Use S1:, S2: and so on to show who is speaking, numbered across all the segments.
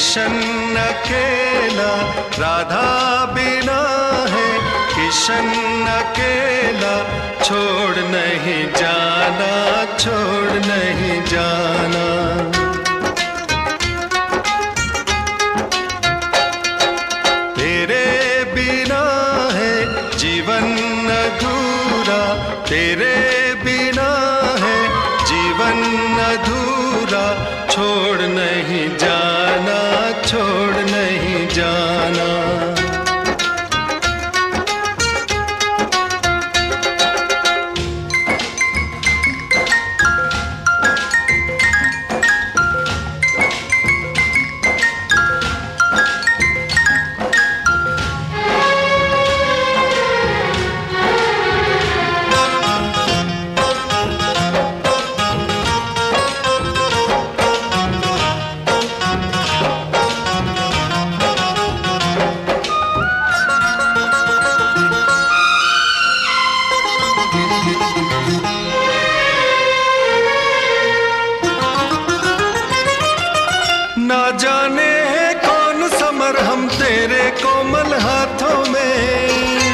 S1: किशन अकेला राधा बिना है, किशन अकेला छोड़ नहीं जाना, छोड़ नहीं जाना। तेरे बिना है जीवन अधूरा, तेरे बिना है जीवन अधूरा, छोड़ नहीं जाना, छोड़ नहीं जाना। ना जाने है कौन समर हम तेरे कोमल हाथों में,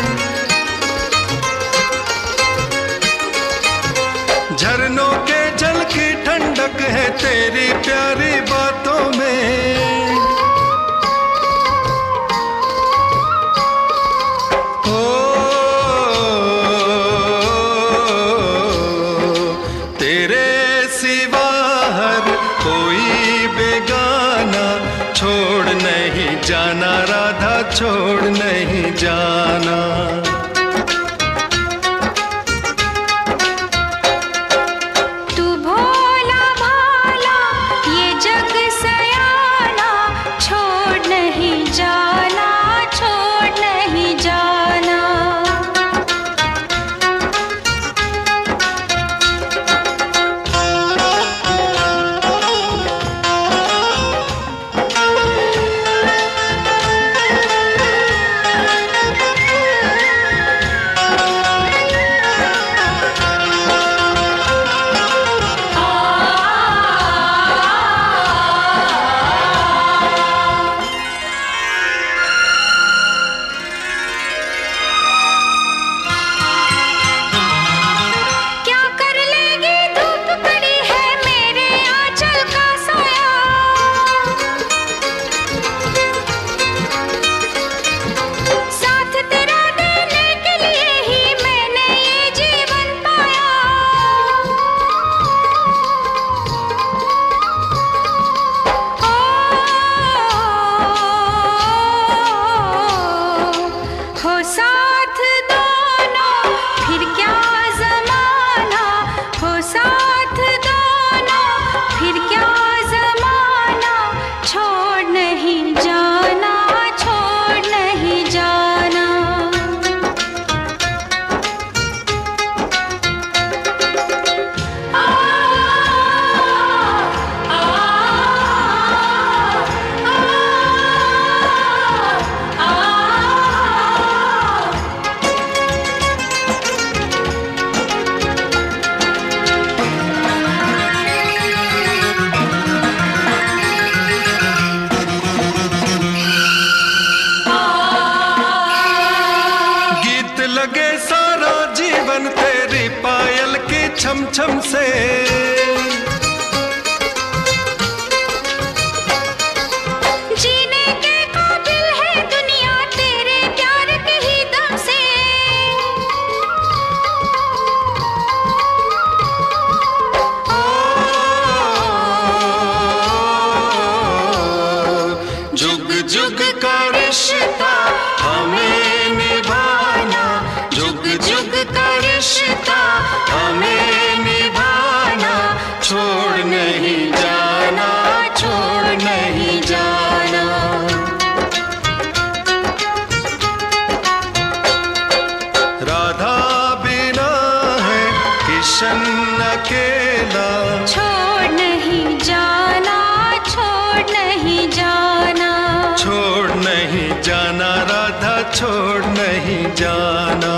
S1: झरनों के जल की ठंडक है तेरी प्यारी बातों में। ओ तेरे सिवा हर कोई बेगाना, छोड़ नहीं जाना राधा, छोड़ नहीं जाना।
S2: तू भोला भाला ये जग सयाना, छोड़ नहीं जाना, छोड़ नहीं जाना।
S1: लगे सारा जीवन तेरी पायल की छम छम से,
S2: जीने के काबिल है दुनिया तेरे प्यार के ही दम से।
S1: जुग जुग का रिश्ता हमें निभाना, जुग जुग का रिश्ता हमें निभाना, छोड़ नहीं जाना, छोड़ नहीं जाना। राधा बिना है किशन अकेला,
S2: छोड़ नहीं जाना, छोड़ नहीं जाना,
S1: छोड़ नहीं जाना राधा, छोड़ नहीं जाना।